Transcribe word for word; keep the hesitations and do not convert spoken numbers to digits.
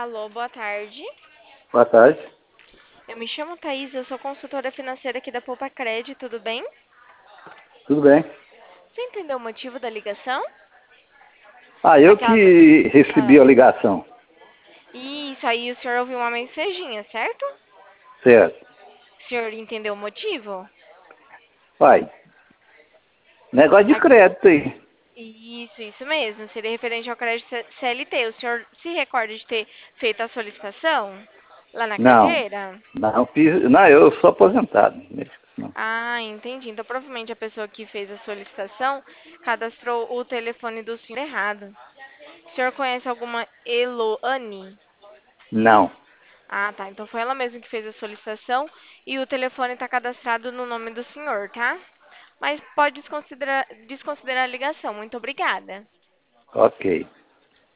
Alô, boa tarde. Boa tarde. Eu me chamo Thaís, eu sou consultora financeira aqui da Poupa Cred, tudo bem? Tudo bem? Você entendeu o motivo da ligação? Ah, eu Aquela... que recebi a Ah, ligação. isso aí, o senhor ouviu uma mensaginha, certo? Certo. O senhor entendeu o motivo? Vai. Negócio de A- crédito aí. Isso, isso mesmo, seria referente ao crédito C- CLT. O senhor se recorda de ter feito a solicitação lá na Não. carteira? Não, fiz, não, eu sou aposentado. Não. Ah, entendi. Então, provavelmente a pessoa que fez a solicitação cadastrou o telefone do senhor errado. O senhor conhece alguma Eloane? Não. Ah, tá. Então foi ela mesma que fez a solicitação e o telefone está cadastrado no nome do senhor, tá? Mas pode desconsiderar, desconsiderar a ligação. Muito obrigada. Ok.